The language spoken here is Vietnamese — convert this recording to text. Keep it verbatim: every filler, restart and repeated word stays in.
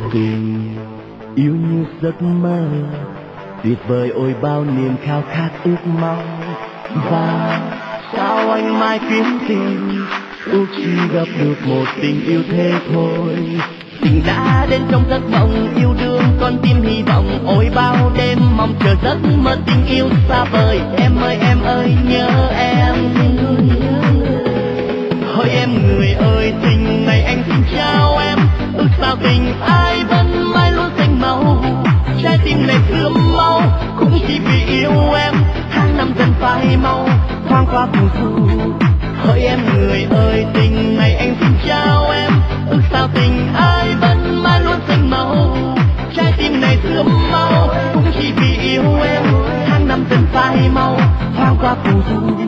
tình yêu như giấc mơ tuyệt vời, ôi bao niềm khao khát ước mong. Và sao anh mãi kiếm tìm, ước chỉ gặp được một tình yêu thế thôi. Tình đã đến trong giấc mộng yêu đương, con tim hy vọng, ôi bao đêm mong chờ giấc mơ tình yêu xa vời. Em ơi em ơi nhớ em, hỡi em người ơi tình này anh xin chào em. Ước sao tình ai vẫn mãi luôn xanh màu, trái tim này sớm mau cũng chỉ vì yêu em. Tháng năm dần phai mau thoáng qua mùa thu, hỡi em người ơi tình này anh xin chào em. Ước sao tình ai vẫn mãi luôn xanh màu, trái tim này sớm mau cũng chỉ vì yêu em. Tháng năm dần phai mau thoáng qua mùa thu.